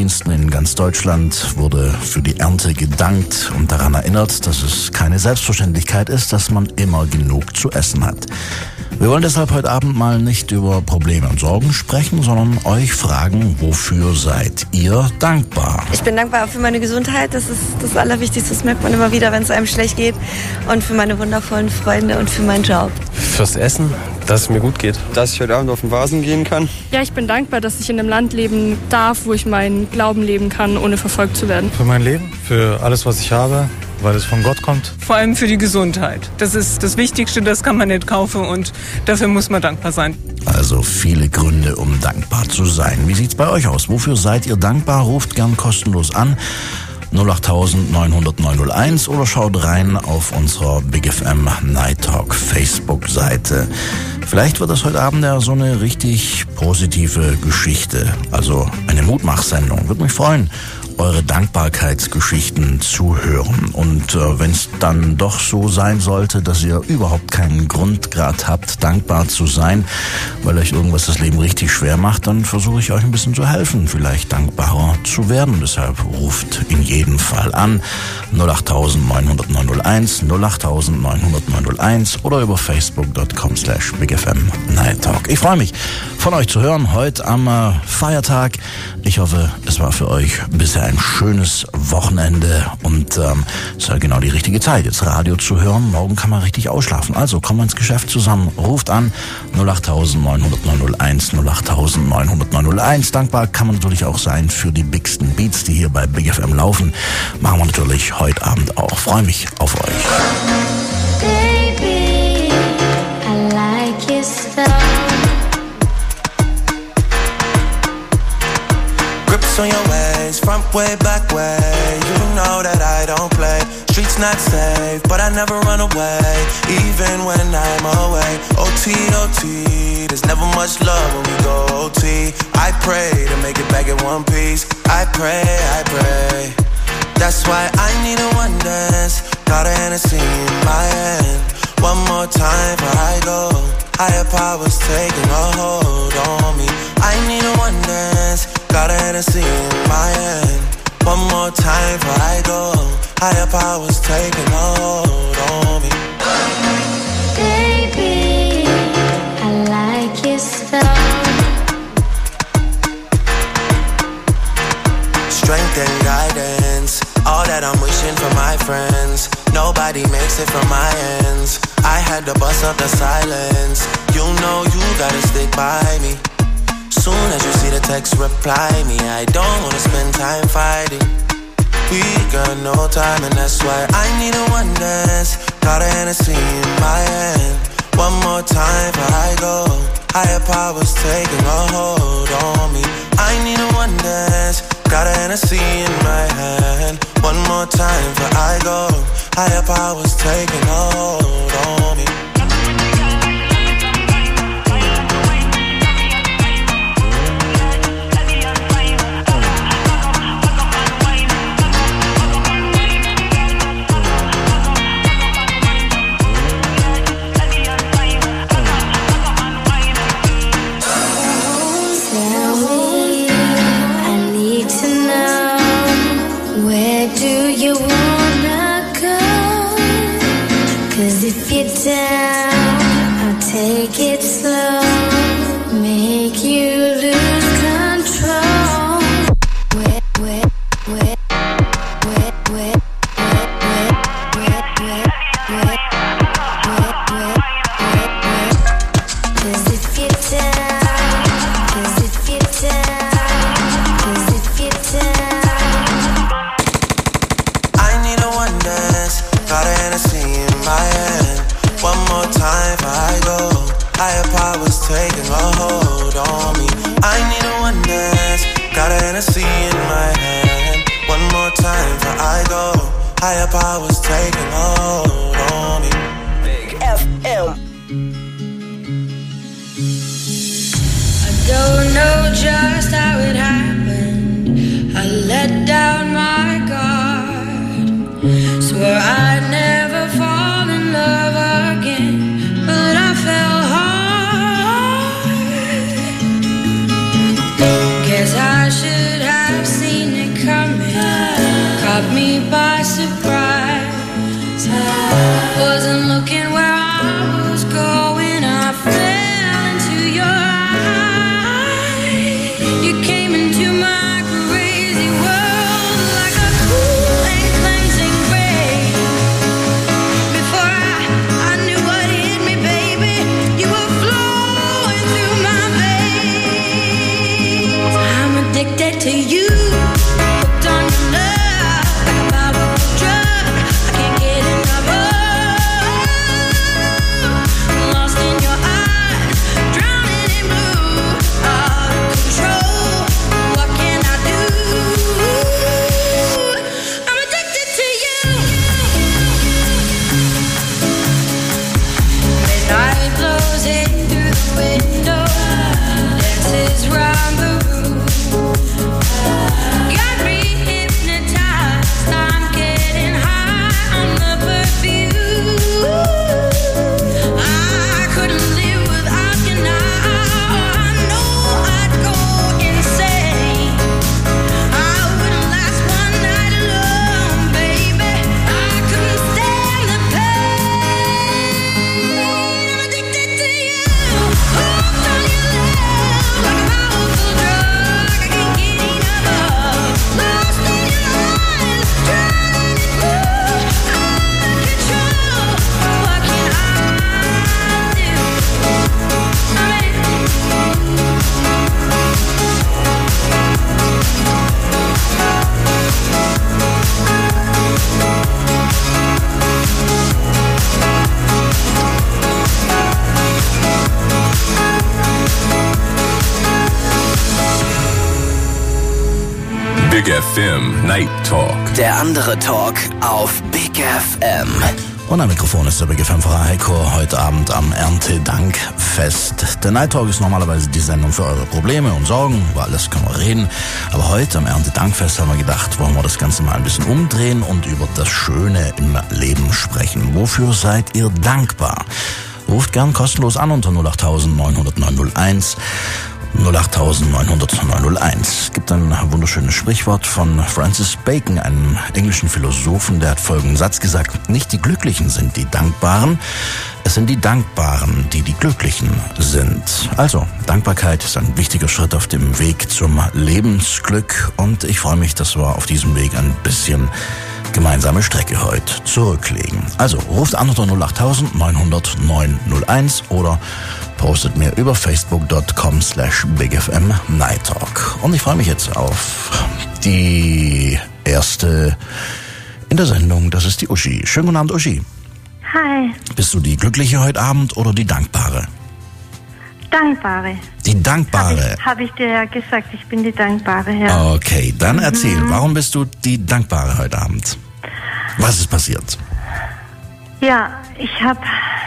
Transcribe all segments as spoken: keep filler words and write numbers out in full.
Gottesdiensten in ganz Deutschland wurde für die Ernte gedankt und daran erinnert, dass es keine Selbstverständlichkeit ist, dass man immer genug zu essen hat. Wir wollen deshalb heute Abend mal nicht über Probleme und Sorgen sprechen, sondern euch fragen, wofür seid ihr dankbar? Ich bin dankbar für meine Gesundheit, das ist das Allerwichtigste, das merkt man immer wieder, wenn es einem schlecht geht. Und für meine wundervollen Freunde und für meinen Job. Fürs Essen, dass es mir gut geht. Dass ich heute Abend auf den Vasen gehen kann. Ja, ich bin dankbar, dass ich in einem Land leben darf, wo ich meinen Glauben leben kann, ohne verfolgt zu werden. Für mein Leben, für alles, was ich habe, weil es von Gott kommt. Vor allem für die Gesundheit. Das ist das Wichtigste, das kann man nicht kaufen und dafür muss man dankbar sein. Also viele Gründe, um dankbar zu sein. Wie sieht's bei euch aus? Wofür seid ihr dankbar? Ruft gern kostenlos an. null acht neun null null neun null eins oder schaut rein auf unserer Big F M Night Talk Facebook-Seite. Vielleicht wird das heute Abend ja so eine richtig positive Geschichte, also eine Mutmachsendung. Würde mich freuen, eure Dankbarkeitsgeschichten zu hören. Und äh, wenn es dann doch so sein sollte, dass ihr überhaupt keinen Grund gerade habt, dankbar zu sein, weil euch irgendwas das Leben richtig schwer macht, dann versuche ich euch ein bisschen zu helfen, vielleicht dankbarer zu werden. Deshalb ruft in jedem Fall an null acht neun null null neun null eins, null acht neun null null neun null eins oder über facebook punkt com slash bigfm night talk. Ich freue mich, von euch zu hören heute am äh, Feiertag. Ich hoffe, es war für euch bisher ein schönes Wochenende und ähm, es ist ja genau die richtige Zeit, jetzt Radio zu hören. Morgen kann man richtig ausschlafen. Also kommen wir ins Geschäft zusammen. Ruft an null acht neun null neun null eins, null acht neun null neun null eins. Dankbar kann man natürlich auch sein für die bigsten Beats, die hier bei Big F M laufen. Machen wir natürlich heute Abend auch. Freue mich auf euch. Baby, I like your style. Grips on your waist, front way, back way. You know that I don't play. Streets not safe, but I never run away, even when I'm away. O T, O T, there's never much love when we go O T. I pray to make it back in one piece. I pray, I pray. That's why I need a one dance. Got a Hennessy in my hand. One more time before I go. Higher powers taking a hold on me. I need a one dance. Got a Hennessy in my hand. One more time before I go. Higher powers taking a hold on me. Baby, I like your style. Strength and guidance, all that I'm wishing for my friends. Nobody makes it from my ends. I had to bust up the silence. You know you gotta stick by me. Soon as you see the text, reply me. I don't wanna spend time fighting. We got no time and that's why I need a one dance. Got a Hennessy in my hand. One more time before I go. Higher powers taking a hold on me. I need a one dance. Got a Hennessy in my hand. One more time before I go. Higher powers taking a hold on me. If you're down, I'll take it slow. Make you lose control. Wet, wet, wet, wet, wet, wet, wet, wet, wet, wet, wet, wet, wet. 'Cause if you're down, 'cause if you're down, 'cause if you're down. I need a one dance. Got a Hennessy in my hand. One more time before I go. Higher powers taking a hold on me. I need a one dance. Got a Hennessy in my hand. One more time before I go. Higher powers taking a hold on me. Big F M. I don't know just how it happened. I let down my guard. Swore I'd never fall in love again, but I fell hard. Guess I should have seen you. Hooked on your love, like a powerful drug. I can't get enough of. Lost in your eyes, drowning in blue. Out of control, what can I do? I'm addicted to you. Midnight blows in through the window, dances round the room. Got me hypnotized, I'm getting high on the perfume. I couldn't live without you now. I know I'd go insane. I wouldn't last one night alone, baby. I couldn't stand the pain. I'm addicted to you. Hooked on your love, like a powerful drug. I can't get enough of. Lost in your eyes, drowning in blue. Out of control, what can I do? I'm Big F M Night Talk. Der andere Talk auf Big F M. Und am Mikrofon ist der Big F M-Pfarrer Heiko, heute Abend am Erntedankfest. Der Night Talk ist normalerweise die Sendung für eure Probleme und Sorgen, über alles können wir reden. Aber heute am Erntedankfest haben wir gedacht, wollen wir das Ganze mal ein bisschen umdrehen und über das Schöne im Leben sprechen. Wofür seid ihr dankbar? Ruft gern kostenlos an unter null acht neun null null neun null eins. null acht neun null null neun null eins. Es gibt ein wunderschönes Sprichwort von Francis Bacon, einem englischen Philosophen, der hat folgenden Satz gesagt: Nicht die Glücklichen sind die Dankbaren, es sind die Dankbaren, die die Glücklichen sind. Also, Dankbarkeit ist ein wichtiger Schritt auf dem Weg zum Lebensglück und ich freue mich, dass wir auf diesem Weg ein bisschen gemeinsame Strecke heute zurücklegen. Also, ruft an unter null acht neun null null neun null eins oder postet mir über facebook dot com slash bigfm Night Talk. Und ich freue mich jetzt auf die erste in der Sendung, das ist die Uschi. Schönen guten Abend, Uschi. Hi. Bist du die Glückliche heute Abend oder die Dankbare? Dankbare. Die Dankbare. Habe ich, hab ich dir ja gesagt, ich bin die Dankbare, ja. Okay, dann erzähl, Mhm. warum bist du die Dankbare heute Abend? Was ist passiert? Ja, ich habe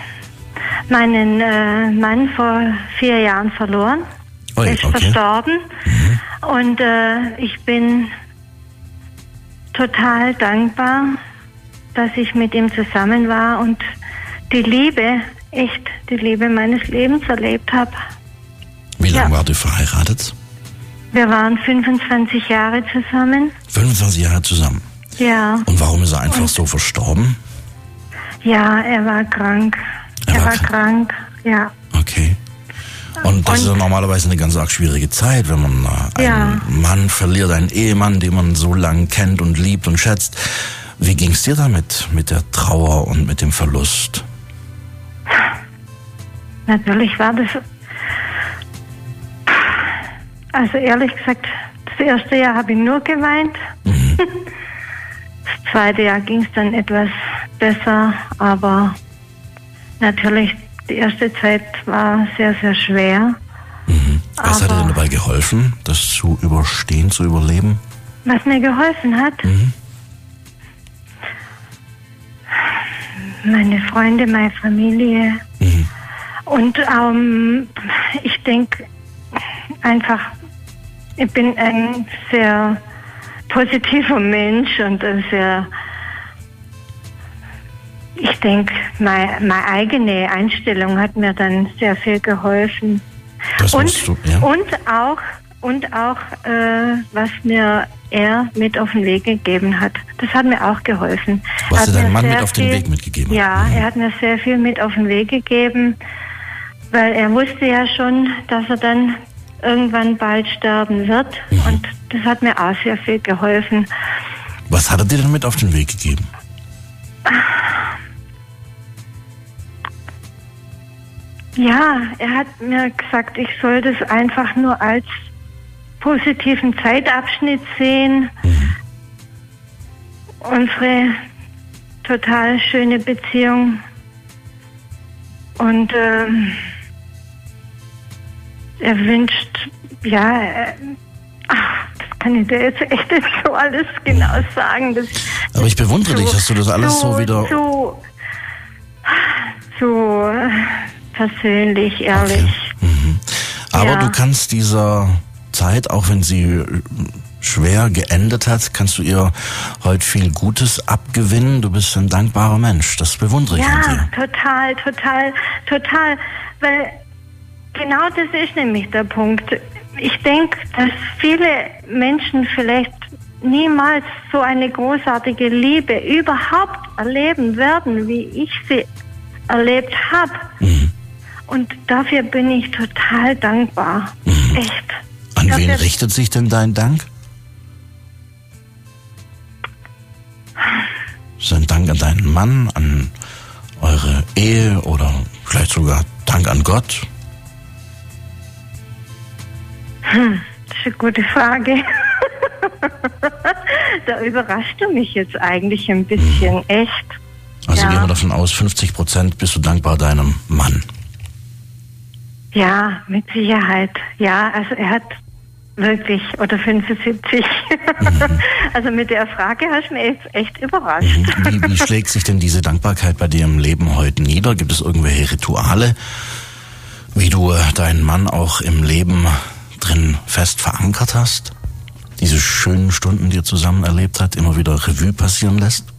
meinen äh, Mann vor vier Jahren verloren. Ui, er ist okay. verstorben. Und äh, ich bin total dankbar, dass ich mit ihm zusammen war und die Liebe, echt die Liebe meines Lebens erlebt habe. Wie lange Ja. wart ihr verheiratet? Wir waren fünfundzwanzig Jahre zusammen. fünfundzwanzig Jahre zusammen. Ja. Und warum ist er einfach Und- so verstorben? Ja, er war krank. Er Er, war war krank, ja. Okay. Und das Und- ist ja normalerweise eine ganz arg schwierige Zeit, wenn man äh, einen Ja. Mann verliert, einen Ehemann, den man so lange kennt und liebt und schätzt. Wie ging's dir damit, mit der Trauer und mit dem Verlust? Natürlich war das. Also ehrlich gesagt, das erste Jahr habe ich nur geweint. Mhm. Das zweite Jahr ging es dann etwas besser, aber natürlich die erste Zeit war sehr, sehr schwer. Mhm. Was hat dir Aber- denn dabei geholfen, das zu überstehen, zu überleben? Was mir geholfen hat, Mhm. meine Freunde, meine Familie. Mhm. Und ähm, ich denke einfach, ich bin ein sehr positiver Mensch und ein sehr, ich denke, meine, meine eigene Einstellung hat mir dann sehr viel geholfen. Das Und, musst du, ja? und auch, und auch äh, was mir er mit auf den Weg gegeben hat. Das hat mir auch geholfen. Was Er dir hat dein mir Mann sehr mit auf den viel- Weg mitgegeben hat? Ja, er hat mir sehr viel mit auf den Weg gegeben, weil er wusste ja schon, dass er dann irgendwann bald sterben wird. Mhm. Und das hat mir auch sehr viel geholfen. Was hat er dir denn mit auf den Weg gegeben? Ja, er hat mir gesagt, ich soll das einfach nur als positiven Zeitabschnitt sehen. Mhm. Unsere total schöne Beziehung. Und ähm, er wünscht, ja, äh, ach, das kann ich dir jetzt echt nicht so alles genau sagen. Das, Aber ich bewundere zu, dich, dass du das alles zu, so wieder... Zu, zu persönlich, ehrlich. Okay. Mhm. Aber ja. du kannst dieser Zeit, auch wenn sie schwer geendet hat, kannst du ihr heute viel Gutes abgewinnen. Du bist ein dankbarer Mensch. Das bewundere ich ja, an dir. Ja, total, total, total. Weil genau das ist nämlich der Punkt. Ich denke, dass viele Menschen vielleicht niemals so eine großartige Liebe überhaupt erleben werden, wie ich sie erlebt habe. Mhm. Und dafür bin ich total dankbar. Mhm. Echt. An dafür wen richtet sich denn dein Dank? Ist ein Dank an deinen Mann, an eure Ehe oder vielleicht sogar Dank an Gott? Hm, das ist eine gute Frage. Da überraschst du mich jetzt eigentlich ein bisschen, mhm. echt. Also ja. gehen wir davon aus, fünfzig Prozent bist du dankbar deinem Mann. Ja, mit Sicherheit. Ja, also er hat wirklich, oder fünfundsiebzig. Mhm. Also mit der Frage hast du mich jetzt echt überrascht. Mhm. Wie, wie schlägt sich denn diese Dankbarkeit bei dir im Leben heute nieder? Gibt es irgendwelche Rituale, wie du deinen Mann auch im Leben drin fest verankert hast? Diese schönen Stunden, die ihr zusammen erlebt habt, immer wieder Revue passieren lässt?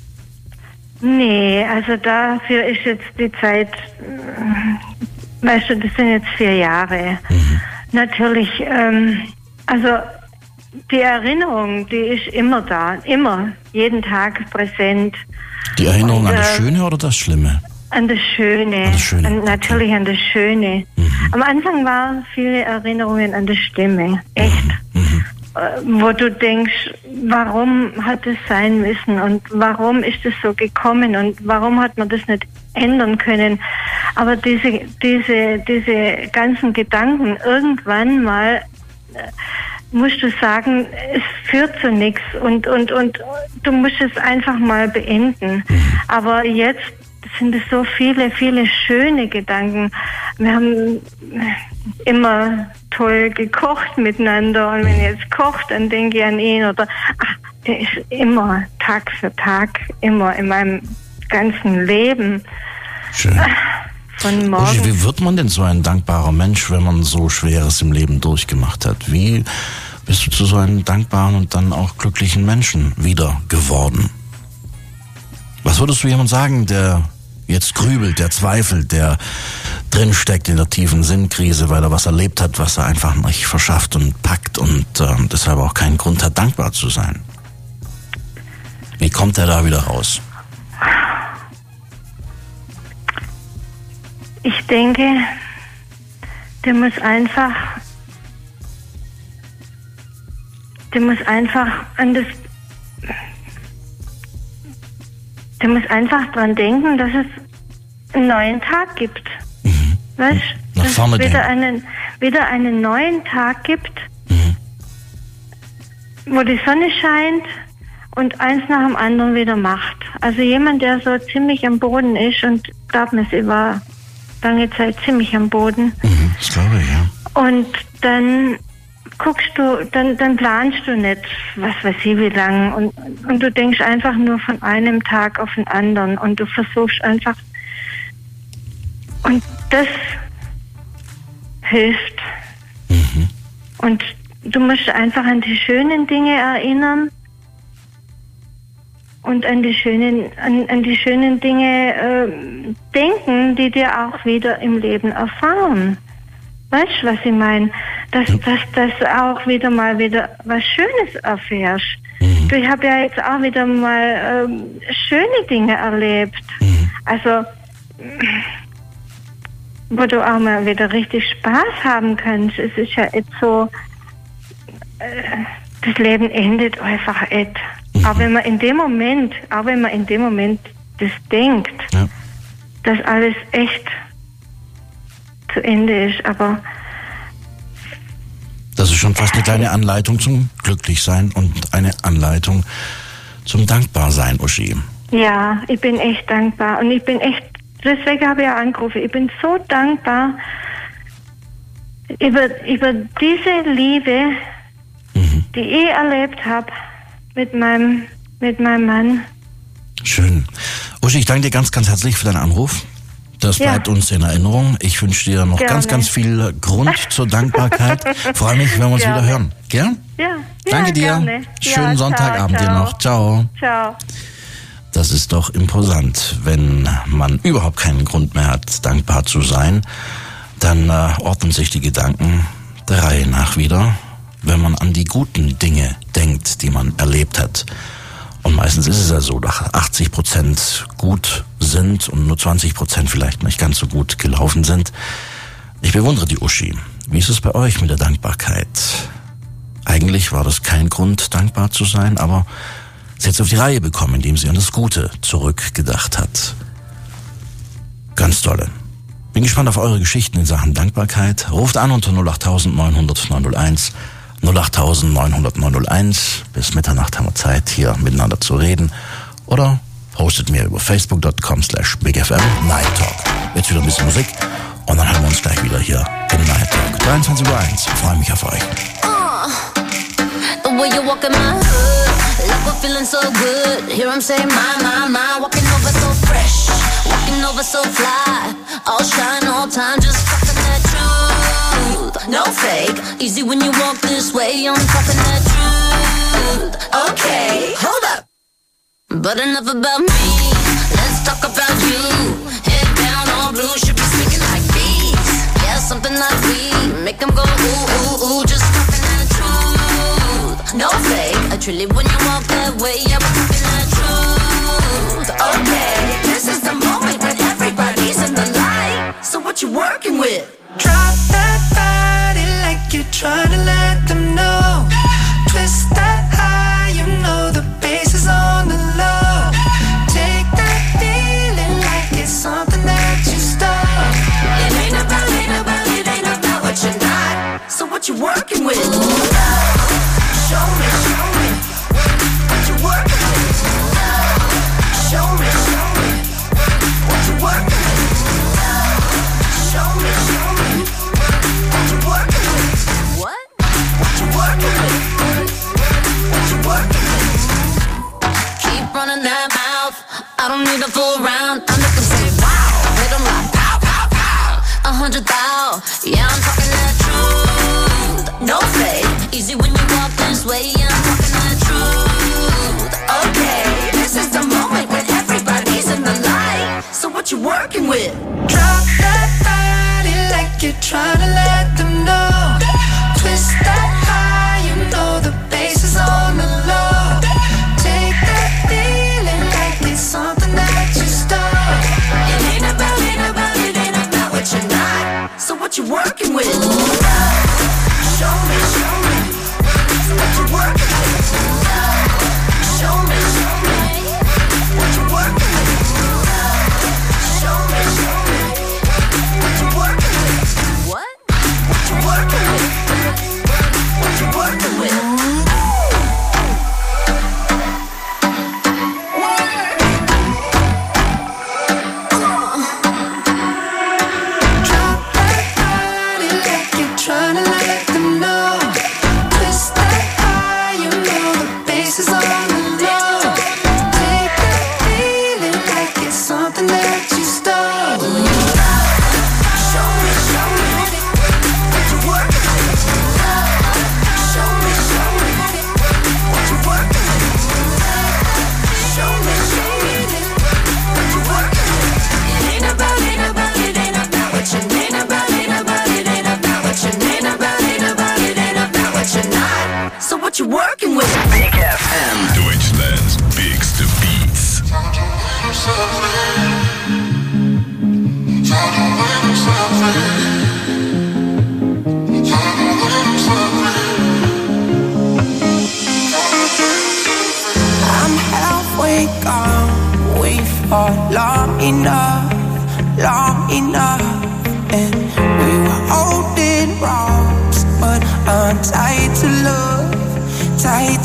Nee, also dafür ist jetzt die Zeit, weißt du, das sind jetzt vier Jahre. Mhm. Natürlich, ähm, also die Erinnerung, die ist immer da, immer, jeden Tag präsent. Die Erinnerung Und, an das äh, Schöne oder das Schlimme? An das Schöne. An das Schöne. An, natürlich an das Schöne. Mhm. Am Anfang waren viele Erinnerungen an das Schlimme, echt. Mhm. Mhm. Wo du denkst, warum hat es sein müssen und warum ist es so gekommen und warum hat man das nicht ändern können. Aber diese, diese, diese ganzen Gedanken, irgendwann mal äh, musst du sagen, es führt zu nichts und, und, und du musst es einfach mal beenden. Aber jetzt sind es so viele, viele schöne Gedanken. Wir haben immer toll gekocht miteinander und wenn ich jetzt kocht, dann denke ich an ihn oder ach, der ist immer Tag für Tag, immer in meinem ganzen Leben. Schön. Von morgen. Uschi, wie wird man denn so ein dankbarer Mensch, wenn man so Schweres im Leben durchgemacht hat? Wie bist du zu so einem dankbaren und dann auch glücklichen Menschen wieder geworden? Was würdest du jemand sagen, der jetzt grübelt, der zweifelt, der drinsteckt in der tiefen Sinnkrise, weil er was erlebt hat, was er einfach nicht verschafft und packt und äh, deshalb auch keinen Grund hat, dankbar zu sein? Wie kommt er da wieder raus? Ich denke, der muss einfach, der muss einfach an das, der muss einfach dran denken, dass es einen neuen Tag gibt. Mhm. Weißt du? Dass es wieder einen, wieder einen neuen Tag gibt, mhm. wo die Sonne scheint und eins nach dem anderen wieder macht. Also jemand, der so ziemlich am Boden ist und glaub mir, sie war lange Zeit ziemlich am Boden. Mhm, das glaube ich, ja. Und dann guckst du, dann, dann planst du nicht, was weiß ich wie lang. Und, und du denkst einfach nur von einem Tag auf den anderen. Und du versuchst einfach. Und das hilft. Mhm. Und du musst einfach an die schönen Dinge erinnern. Und an die schönen, an, an die schönen Dinge äh, denken, die dir auch wieder im Leben erfahren. Weißt du, was ich meine? Dass, dass, dass du auch wieder mal wieder was Schönes erfährst. Mhm. Ich habe ja jetzt auch wieder mal ähm, schöne Dinge erlebt. Mhm. Also, wo du auch mal wieder richtig Spaß haben kannst. Es ist ja jetzt so, äh, das Leben endet einfach et. Mhm. Auch wenn man in dem Moment, auch wenn man in dem Moment das denkt, ja. dass alles echt zu Ende ist, aber Das ist schon fast eine kleine Anleitung zum Glücklichsein und eine Anleitung zum Dankbarsein, Uschi. Ja, ich bin echt dankbar. Und ich bin echt, deswegen habe ich auch angerufen, ich bin so dankbar über, über diese Liebe, mhm. die ich erlebt habe mit meinem, mit meinem Mann. Schön. Uschi, ich danke dir ganz, ganz herzlich für deinen Anruf. Das bleibt ja. uns in Erinnerung. Ich wünsche dir noch Gerne. ganz, ganz viel Grund zur Dankbarkeit. Freue mich, wenn wir uns Gerne. wieder hören. Gell? Ja. Danke ja, dir. Gerne. Schönen ja, Sonntagabend ciao, dir noch. Ciao. Ciao. Das ist doch imposant, wenn man überhaupt keinen Grund mehr hat, dankbar zu sein. Dann äh, ordnen sich die Gedanken der Reihe nach wieder, wenn man an die guten Dinge denkt, die man erlebt hat. Und meistens ist es ja so, dass achtzig Prozent gut sind und nur zwanzig Prozent vielleicht nicht ganz so gut gelaufen sind. Ich bewundere die Uschi. Wie ist es bei euch mit der Dankbarkeit? Eigentlich war das kein Grund, dankbar zu sein, aber sie hat es auf die Reihe bekommen, indem sie an das Gute zurückgedacht hat. Ganz tolle. Bin gespannt auf eure Geschichten in Sachen Dankbarkeit. Ruft an unter null acht neunhundert neunhunderteins. null acht neunhundert neunhunderteins. Bis Mitternacht haben wir Zeit, hier miteinander zu reden. Oder postet mir über facebook dot com slash big f m Night Talk. Jetzt wieder ein bisschen Musik und dann hören wir uns gleich wieder hier im Night Talk. dreiundzwanzig Uhr eins. Ich freue mich auf euch. Uh, the way you walk in my hood, like we're feeling so good. Hear him say my, my, my. Walking over so fresh, walking over so fly. All shine, all time, just fucking that truth. No fake, easy when you walk this way. I'm talking that truth. Okay, hold up. But enough about me, let's talk about you. Head down, all blue, should be speaking like bees. Yeah, something like we make them go ooh, ooh, ooh. Just talking that truth. No fake, I truly when you walk that way. Yeah, we're talking that truth. Okay, this is the moment when everybody's in the light. So what you working with? Drop that body like you're trying to let them know. Twist that high, you know the bass is on the low. Take that feeling like it's something that you stole. It ain't about, ain't about, it ain't about what you're not. So what you working with? Show me, show me what you working with. Show me, show me what you working with. Show me, show me what you working with. What? What you working with? What you working with? Keep running that mouth. I don't need a full round. I make them say wow. Hit them like pow, pow, pow. A hundred thou. Yeah, I'm talking that truth. No fake. Easy when you walk this way. Yeah, I'm talking that truth. Okay, this is the moment when everybody's in the light. So what you working with? Drop that body like you're trying to let them know. Twist that high, you know the bass is on the low. Take that feeling like it's something that you stole. It ain't about, ain't about, it ain't about what you're not. So what you working with? Show me, show me what you working with. Show me, show me what you working with. Show me, show me what you working with. What? What you working with? What you working with? Drop that body like you're trying to let them know. Twist that high, you know the bass is on the low. Take that feeling like it's something that you stole. Show me, show me what you working with. Show me, show me what you working with. Show me, show me what you working with. It ain't about, ain't about, it ain't about what you ain't about, ain't about, it ain't about what you ain't about, ain't about, it ain't about what you're not. So what you working with? Big F M. Deutschland's bigste Beats. I'm halfway gone, wait for long enough, long enough. And we were holding wrongs, but I'm tired.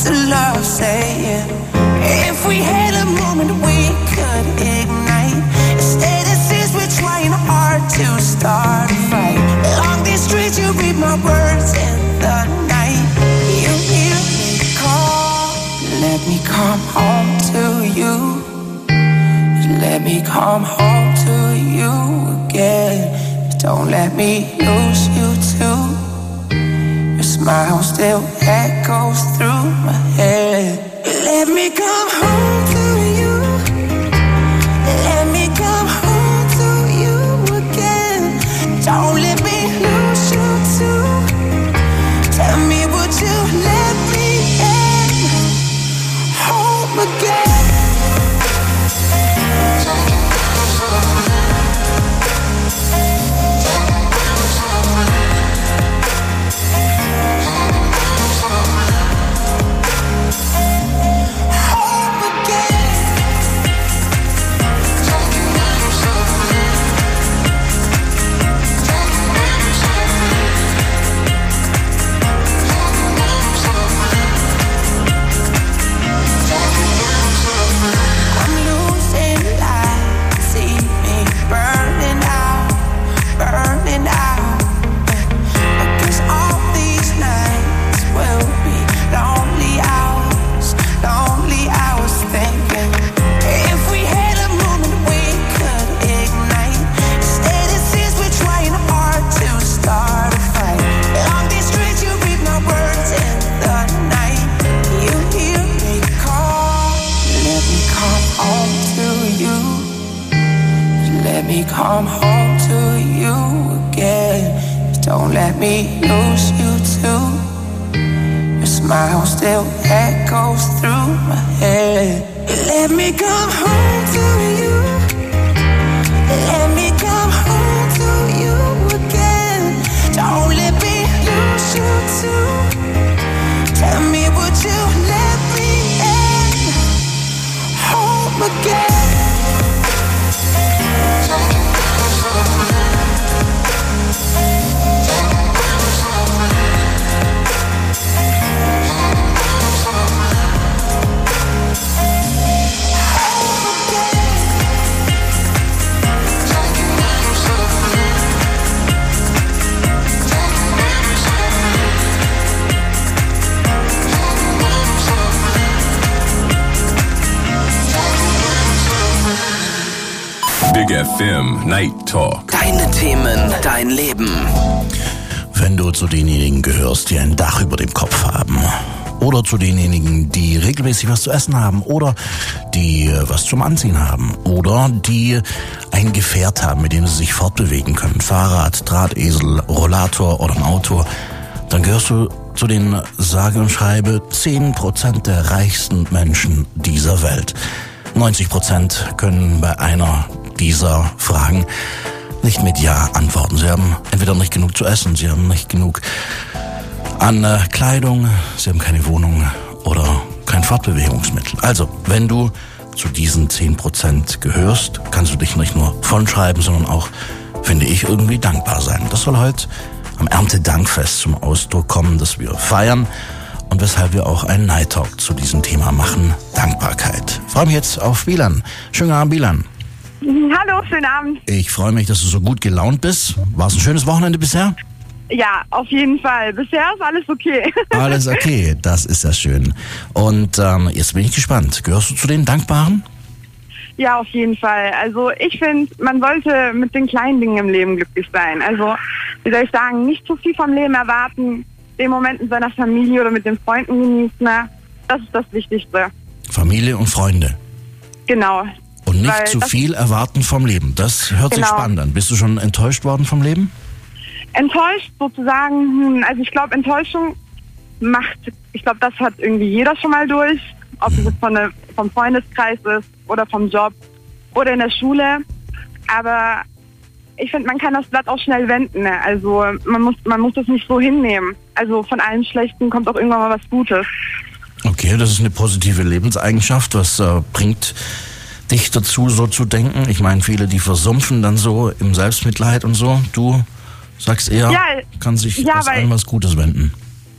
to love, saying if we had a moment we could ignite. Instead it seems we're trying hard to start a fight. Along these streets you read my words in the night. You hear me call, let me come home to you. Let me come home to you again. Don't let me lose you too. Your smile still echoes through my head. Let me come home to you. Let me come home to you again. Don't let me lose you too. Tell me, would you let me in home again? Come home to you again. Don't let me lose you too. Your smile still echoes through my head. Let me come home to you. Let me come home to you again. Don't let me lose you too. Tell me, would you let me in home again? Big F M Night Talk. Deine Themen, dein Leben. Wenn du zu denjenigen gehörst, die ein Dach über dem Kopf haben, oder zu denjenigen, die regelmäßig was zu essen haben, oder die was zum Anziehen haben, oder die ein Gefährt haben, mit dem sie sich fortbewegen können, Fahrrad, Drahtesel, Rollator oder ein Auto, dann gehörst du zu den sage und schreibe zehn Prozent der reichsten Menschen dieser Welt. neunzig Prozent können bei einer dieser Fragen nicht mit Ja antworten. Sie haben entweder nicht genug zu essen, sie haben nicht genug an äh, Kleidung, sie haben keine Wohnung oder kein Fortbewegungsmittel. Also, wenn du zu diesen zehn Prozent gehörst, kannst du dich nicht nur vollschreiben, sondern auch, finde ich, irgendwie dankbar sein. Das soll heute am Erntedankfest zum Ausdruck kommen, dass wir feiern und weshalb wir auch einen Night Talk zu diesem Thema machen, Dankbarkeit. Ich freue mich jetzt auf Bilan. Schönen Abend, Bilan. Hallo, schönen Abend. Ich freue mich, dass du so gut gelaunt bist. War es ein schönes Wochenende bisher? Ja, auf jeden Fall. Bisher ist alles okay. Alles okay, das ist ja schön. Und ähm, jetzt bin ich gespannt. Gehörst du zu den Dankbaren? Ja, auf jeden Fall. Also ich finde, man sollte mit den kleinen Dingen im Leben glücklich sein. Also, wie soll ich sagen, nicht zu viel vom Leben erwarten, den Moment mit seiner Familie oder mit den Freunden genießen. Das ist das Wichtigste. Familie und Freunde. Genau. Und nicht Weil zu viel erwarten vom Leben. Das hört genau. sich spannend an. Bist du schon enttäuscht worden vom Leben? Enttäuscht sozusagen, also ich glaube, Enttäuschung macht, ich glaube, das hat irgendwie jeder schon mal durch, ob es jetzt von der, vom Freundeskreis ist oder vom Job oder in der Schule. Aber ich finde, man kann das Blatt auch schnell wenden. Ne? Also man muss, man muss das nicht so hinnehmen. Also von allem Schlechten kommt auch irgendwann mal was Gutes. Okay, das ist eine positive Lebenseigenschaft. Was äh, bringt dich dazu, so zu denken? Ich meine, viele, die versumpfen dann so im Selbstmitleid und so. Du sagst eher, ja, kann sich ja, aus weil, allem was Gutes wenden.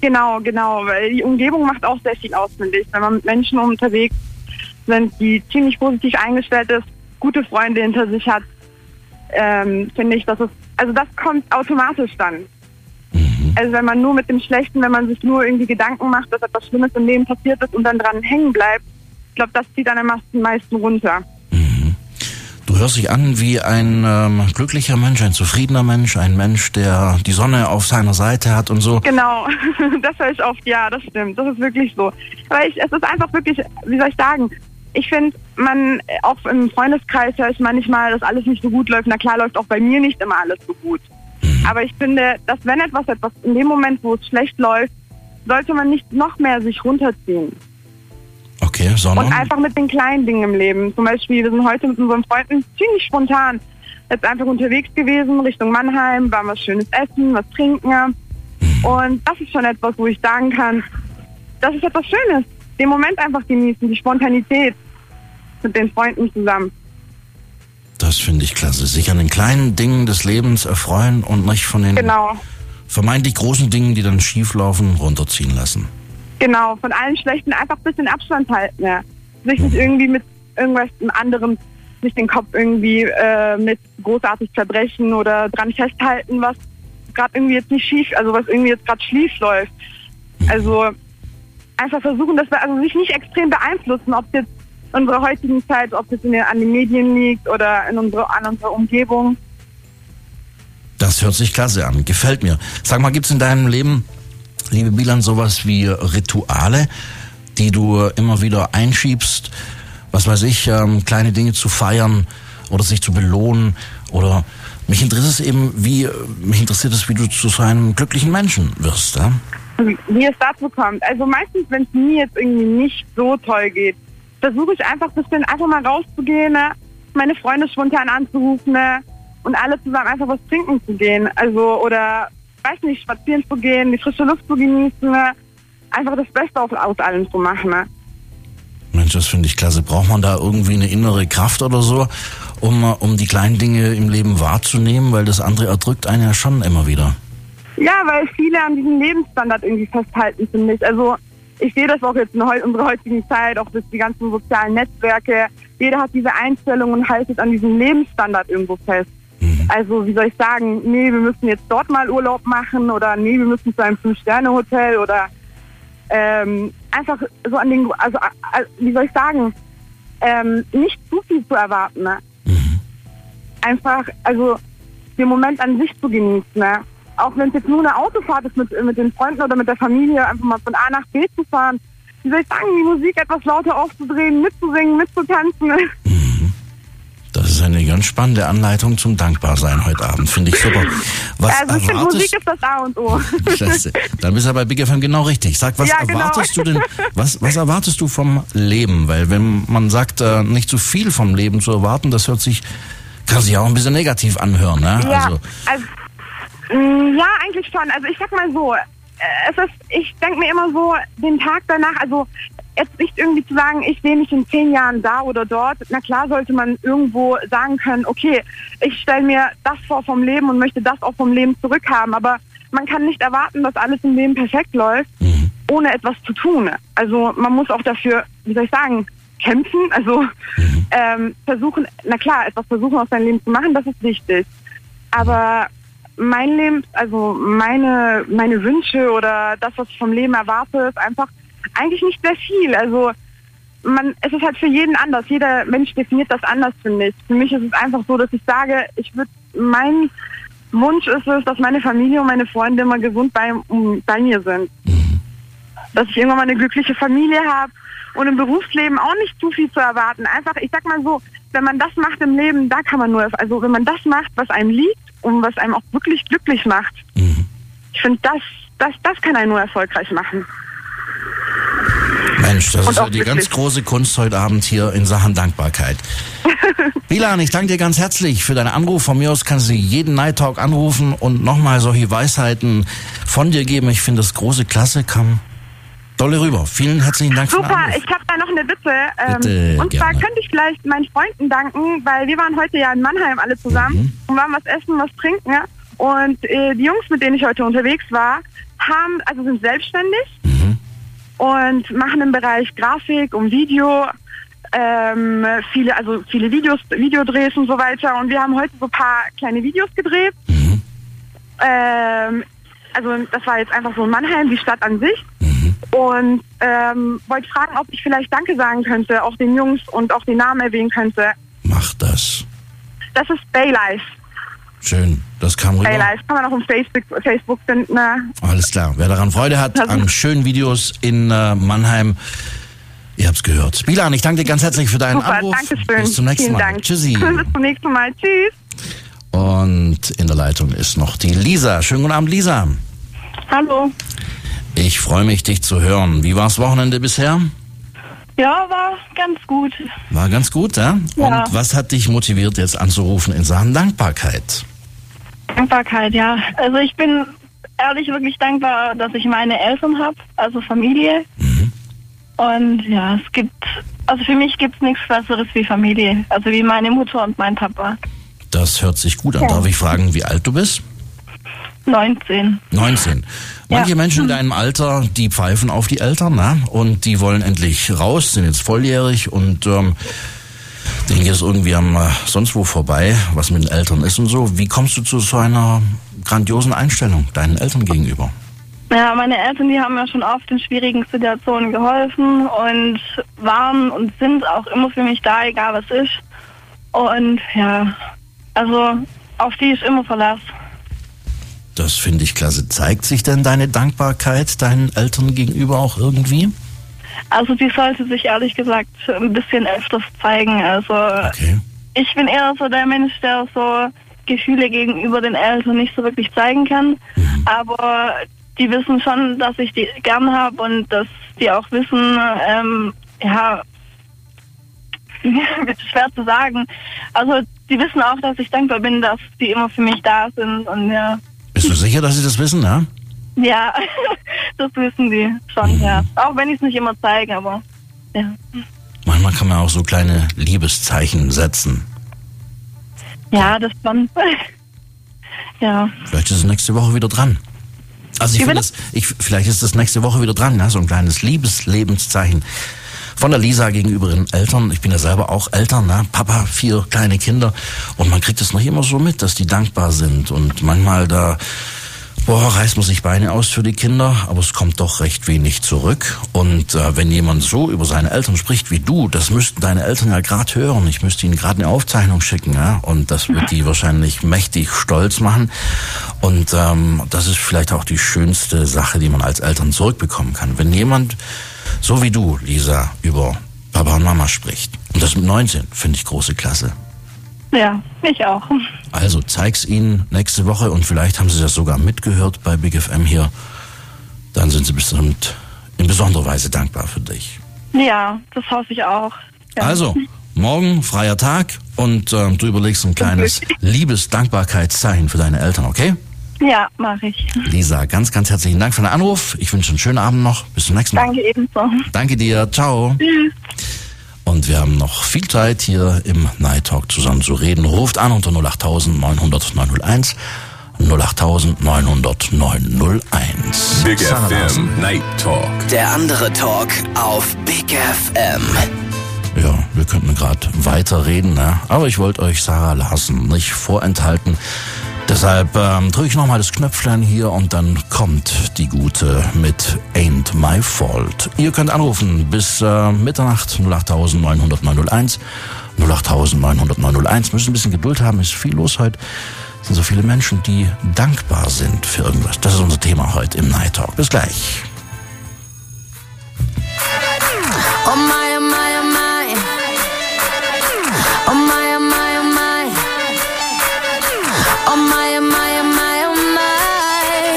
Genau, genau, weil die Umgebung macht auch sehr viel aus, finde ich. Wenn man mit Menschen unterwegs sind, die ziemlich positiv eingestellt ist, gute Freunde hinter sich hat, ähm, finde ich, dass es, also das kommt automatisch dann. Mhm. Also wenn man nur mit dem Schlechten, wenn man sich nur irgendwie Gedanken macht, dass etwas Schlimmes im Leben passiert ist und dann dran hängen bleibt, ich glaube, das zieht dann am meisten runter. Mhm. Du hörst dich an wie ein ähm, glücklicher Mensch, ein zufriedener Mensch, ein Mensch, der die Sonne auf seiner Seite hat und so. Genau, das höre ich oft, ja, das stimmt, das ist wirklich so. Aber ich, es ist einfach wirklich, wie soll ich sagen, ich finde, man, auch im Freundeskreis höre ich manchmal, dass alles nicht so gut läuft. Na klar, läuft auch bei mir nicht immer alles so gut. Mhm. Aber ich finde, dass wenn etwas, etwas in dem Moment, wo es schlecht läuft, sollte man nicht noch mehr sich runterziehen. Okay, sondern? Und einfach mit den kleinen Dingen im Leben. Zum Beispiel, wir sind heute mit unseren Freunden ziemlich spontan jetzt einfach unterwegs gewesen, Richtung Mannheim, waren was Schönes essen, was trinken. Mhm. Und das ist schon etwas, wo ich sagen kann, das ist etwas Schönes. Den Moment einfach genießen, die Spontanität mit den Freunden zusammen. Das finde ich klasse. Sich an den kleinen Dingen des Lebens erfreuen und nicht von den genau. vermeintlich großen Dingen, die dann schief laufen, runterziehen lassen. Genau, von allen Schlechten einfach ein bisschen Abstand halten. Ja. Sich nicht irgendwie mit irgendwas anderem, nicht den Kopf irgendwie äh, mit großartig zerbrechen oder dran festhalten, was gerade irgendwie jetzt nicht schief, also was irgendwie jetzt gerade schief läuft. Also einfach versuchen, dass wir also sich nicht extrem beeinflussen, ob es jetzt in unserer heutigen Zeit, ob es in den, an den Medien liegt oder in unsere, an unserer Umgebung. Das hört sich klasse an, gefällt mir. Sag mal, gibt es in deinem Leben, liebe Bilan, sowas wie Rituale, die du immer wieder einschiebst, was weiß ich, ähm, kleine Dinge zu feiern oder sich zu belohnen oder mich interessiert es eben, wie mich interessiert es, wie du zu so einem glücklichen Menschen wirst, ja? Wie es dazu kommt. Also meistens, wenn es mir jetzt irgendwie nicht so toll geht, versuche ich einfach ein bisschen einfach mal rauszugehen, ne? Meine Freunde spontan anzurufen, ne? Und alle zusammen einfach was trinken zu gehen. Also, oder, weiß nicht, spazieren zu gehen, die frische Luft zu genießen, ne? Einfach das Beste aus, aus allem zu machen, ne? Mensch, das finde ich klasse. Braucht man da irgendwie eine innere Kraft oder so, um, um die kleinen Dinge im Leben wahrzunehmen? Weil das andere erdrückt einen ja schon immer wieder. Ja, weil viele an diesem Lebensstandard irgendwie festhalten, finde ich. Also ich sehe das auch jetzt in unserer heutigen Zeit, auch durch die ganzen sozialen Netzwerke. Jeder hat diese Einstellung und haltet an diesem Lebensstandard irgendwo fest. Mhm. Also wie soll ich sagen, nee, wir müssen jetzt dort mal Urlaub machen oder nee, wir müssen zu einem Fünf-Sterne-Hotel oder ähm, einfach so an den, also äh, wie soll ich sagen, ähm, nicht zu viel zu erwarten. Ne? Mhm. Einfach, also den Moment an sich zu genießen, ne? Auch wenn es jetzt nur eine Autofahrt ist mit, mit den Freunden oder mit der Familie, einfach mal von A nach B zu fahren. Wie soll ich sagen, die Musik etwas lauter aufzudrehen, mitzusingen, mitzutanzen. Das ist eine ganz spannende Anleitung zum Dankbarsein heute Abend, finde ich super. Was also ich finde, Musik ist das A und O. Klasse. Dann bist du bei Big F M genau richtig. Sag, was ja, genau. erwartest du denn, was, was erwartest du vom Leben? Weil wenn man sagt, äh, nicht zu viel vom Leben zu erwarten, das hört sich, kann sich auch ein bisschen negativ anhören, ne? Ja, also, also ja, eigentlich schon. Also ich sag mal so, es ist, ich denke mir immer so, den Tag danach, also jetzt nicht irgendwie zu sagen, ich sehe mich in zehn Jahren da oder dort. Na klar sollte man irgendwo sagen können, okay, ich stelle mir das vor vom Leben und möchte das auch vom Leben zurückhaben. Aber man kann nicht erwarten, dass alles im Leben perfekt läuft, mhm. ohne etwas zu tun. Also man muss auch dafür, wie soll ich sagen, kämpfen. Also mhm. ähm, versuchen, na klar, etwas versuchen aus seinem Leben zu machen, das ist wichtig. Aber mein Leben, also meine meine Wünsche oder das, was ich vom Leben erwarte, ist einfach eigentlich nicht sehr viel. Also man, es ist halt für jeden anders. Jeder Mensch definiert das anders, finde ich. Für mich ist es einfach so, dass ich sage, ich würde, mein Wunsch ist es, dass meine Familie und meine Freunde immer gesund bei, um, bei mir sind. Dass ich irgendwann mal eine glückliche Familie habe und im Berufsleben auch nicht zu viel zu erwarten. Einfach, ich sag mal so, wenn man das macht im Leben, da kann man nur, also wenn man das macht, was einem liegt und was einem auch wirklich glücklich macht, mhm. ich finde, das, das, das kann einen nur erfolgreich machen. Mensch, das und ist ja die ganz große Kunst heute Abend hier in Sachen Dankbarkeit. Bilan, ich danke dir ganz herzlich für deinen Anruf. Von mir aus kannst du jeden Night Talk anrufen und nochmal solche Weisheiten von dir geben. Ich finde das große Klasse, kam dolle rüber. Vielen herzlichen Dank. Super, für den Anruf. Ich habe da noch eine Bitte. Ähm, Bitte und zwar gerne. könnte ich vielleicht meinen Freunden danken, weil wir waren heute ja in Mannheim alle zusammen Mhm. und waren was essen, was trinken. Ja? Und äh, die Jungs, mit denen ich heute unterwegs war, haben, also sind selbstständig Mhm. und machen im Bereich Grafik und Video ähm, viele, also viele Videos, Videodrehs und so weiter. Und wir haben heute so ein paar kleine Videos gedreht. Mhm. Ähm, also das war jetzt einfach so in Mannheim, die Stadt an sich. Mhm. Und ähm, wollte fragen, ob ich vielleicht Danke sagen könnte, auch den Jungs und auch den Namen erwähnen könnte. Mach das. Das ist Baylife. Schön, das kam rüber. Baylife kann man auch auf Facebook, Facebook finden. Ne? Alles klar. Wer daran Freude hat, Das- an schönen Videos in äh, Mannheim, ihr habt's gehört. Bilan, ich danke dir ganz herzlich für deinen Super, Anruf. danke schön. Bis zum nächsten Vielen Mal. Dank. Tschüssi. Bis zum nächsten Mal. Tschüss. Und in der Leitung ist noch die Lisa. Schönen guten Abend, Lisa. Hallo. Ich freue mich, dich zu hören. Wie war's Wochenende bisher? Ja, war ganz gut. War ganz gut, ja? Ja. Und was hat dich motiviert, jetzt anzurufen in Sachen Dankbarkeit? Dankbarkeit, ja. Also ich bin ehrlich wirklich dankbar, dass ich meine Eltern habe, also Familie. Mhm. Und ja, es gibt, also für mich gibt es nichts Besseres wie Familie. Also wie meine Mutter und mein Papa. Das hört sich gut an. Ja. Darf ich fragen, wie alt du bist? neunzehn. neunzehn. Manche Ja. Menschen in deinem Alter, die pfeifen auf die Eltern, na? Und die wollen endlich raus, sind jetzt volljährig und ähm, denen geht es irgendwie am äh, sonst wo vorbei, was mit den Eltern ist und so. Wie kommst du zu so einer grandiosen Einstellung deinen Eltern gegenüber? Ja, meine Eltern, die haben mir schon oft in schwierigen Situationen geholfen und waren und sind auch immer für mich da, egal was ist. Und ja, also auf die ist immer Verlass. Das finde ich klasse. Zeigt sich denn deine Dankbarkeit deinen Eltern gegenüber auch irgendwie? Also die sollte sich ehrlich gesagt ein bisschen öfters zeigen. Also Okay. ich bin eher so der Mensch, der so Gefühle gegenüber den Eltern nicht so wirklich zeigen kann. Aber die wissen schon, dass ich die gern habe und dass die auch wissen, ähm, ja, wird schwer zu sagen. Also die wissen auch, dass ich dankbar bin, dass die immer für mich da sind und ja. Bist du sicher, dass sie das wissen, ja? Ja, das wissen die schon, ja. Auch wenn ich es nicht immer zeige, aber ja. Manchmal kann man auch so kleine Liebeszeichen setzen. Ja, das schon. Ja. Vielleicht ist es nächste Woche wieder dran. Also ich Wie finde bitte? das, ich, vielleicht ist es nächste Woche wieder dran, ja, so ein kleines Liebeslebenszeichen von der Lisa gegenüber den Eltern. Ich bin ja selber auch Eltern, ne? Papa, vier kleine Kinder und man kriegt es noch immer so mit, dass die dankbar sind und manchmal da, boah, reißt man sich Beine aus für die Kinder, aber es kommt doch recht wenig zurück. Und äh, wenn jemand so über seine Eltern spricht wie du, das müssten deine Eltern ja gerade hören. Ich müsste ihnen gerade eine Aufzeichnung schicken, ja, und das wird die wahrscheinlich mächtig stolz machen. Und ähm, das ist vielleicht auch die schönste Sache, die man als Eltern zurückbekommen kann. Wenn jemand, so wie du, Lisa, über Papa und Mama spricht. Und das mit neunzehn, finde ich große Klasse. Ja, ich auch. Also zeig's ihnen nächste Woche und vielleicht haben sie das sogar mitgehört bei Big F M hier. Dann sind sie bestimmt in besonderer Weise dankbar für dich. Ja, das hoffe ich auch. Ja. Also, morgen freier Tag und ähm, du überlegst ein kleines Liebes-Dankbarkeitszeichen für deine Eltern, okay? Ja, mache ich. Lisa, ganz, ganz herzlichen Dank für den Anruf. Ich wünsche einen schönen Abend noch. Bis zum nächsten Mal. Danke ebenso. Danke dir. Ciao. Tschüss. Und wir haben noch viel Zeit, hier im Night Talk zusammen zu reden. Ruft an unter null acht neunhundert neunhunderteins. null acht neunhundert neunhunderteins. Big F M Night Talk. Der andere Talk auf Big F M. Ja, wir könnten gerade weiterreden, ne? Aber ich wollte euch Sarah Larsen nicht vorenthalten. Deshalb ähm, drücke ich nochmal das Knöpfchen hier und dann kommt die Gute mit Ain't My Fault. Ihr könnt anrufen bis äh, Mitternacht null acht neunhundert neunhunderteins. null acht neunhundert neunhunderteins. Müssen ein bisschen Geduld haben, ist viel los heute. Es sind so viele Menschen, die dankbar sind für irgendwas. Das ist unser Thema heute im Night Talk. Bis gleich. Oh my, oh my, oh my. Oh my, oh my, oh my. Oh my, oh my, oh my, oh my.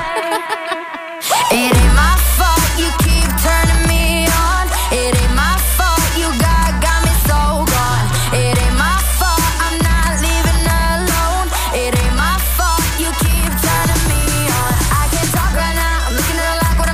It ain't my fault you keep turning me on. It ain't my fault you got, got me so gone. It ain't my fault I'm not leaving alone. It ain't my fault you keep turning me on. I can't talk right now, I'm looking at it like what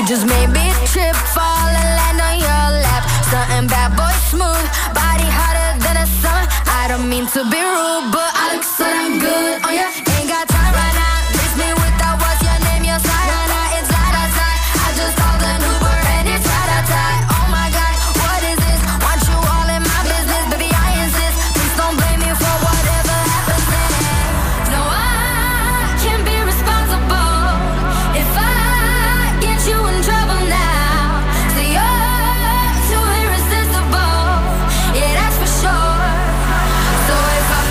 just made me trip, fall and land on your lap. Something bad boy smooth, body hotter than a summer. I don't mean to be rude, but